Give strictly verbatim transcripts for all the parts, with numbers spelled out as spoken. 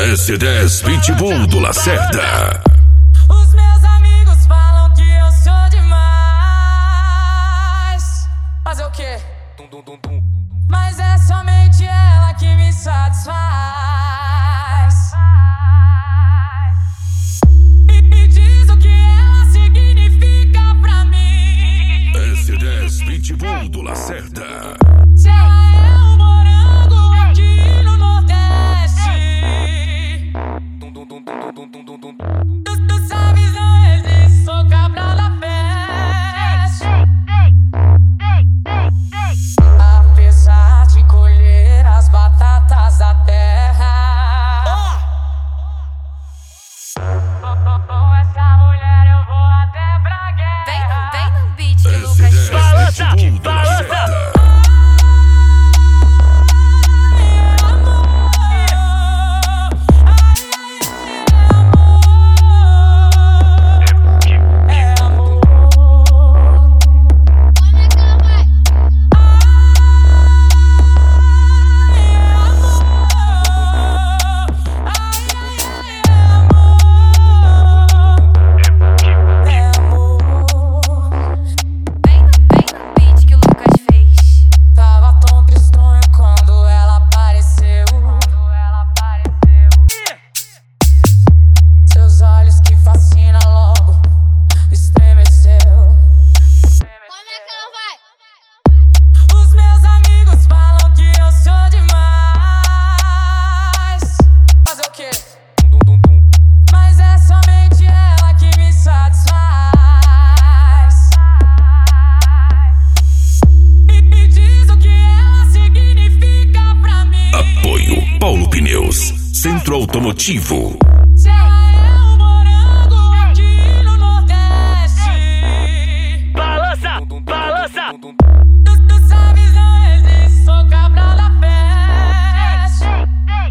S dez Pitbull do Lacerda. Os meus amigos falam que eu sou demais. Fazer o quê? Dum, dum, dum, dum. Mas é somente ela que me satisfaz. E me diz o que ela significa pra mim. S dez Pitbull do Lacerda. Se ela é um morango aqui no Nordeste, dum, dum, dum, dum, dum, dum, dum, dum. Tu, tu sabes, não existe, sou cabra da festa. Apesar de colher as batatas da terra, com essa mulher eu vou até pra guerra. Vem no, vem no beat que o S Lucas dez fez. Pitbull do Lacerda. Paulo Pneus, Centro Automotivo. Se ela é um morango aqui no Nordeste, Balança, balança. Tu, tu sabes, não existe, sou cabra da festa.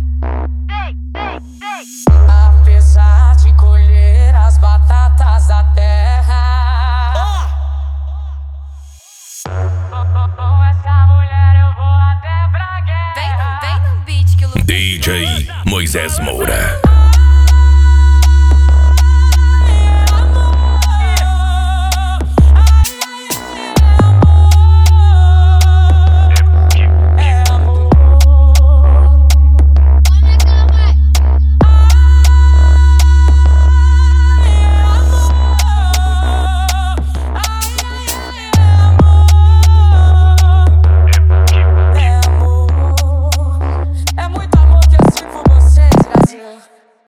Apesar de colher as batatas da terra, com essa mulher eu vou até pra guerra. Vem no, vem no beat que o Lucas D J Moisés Moura.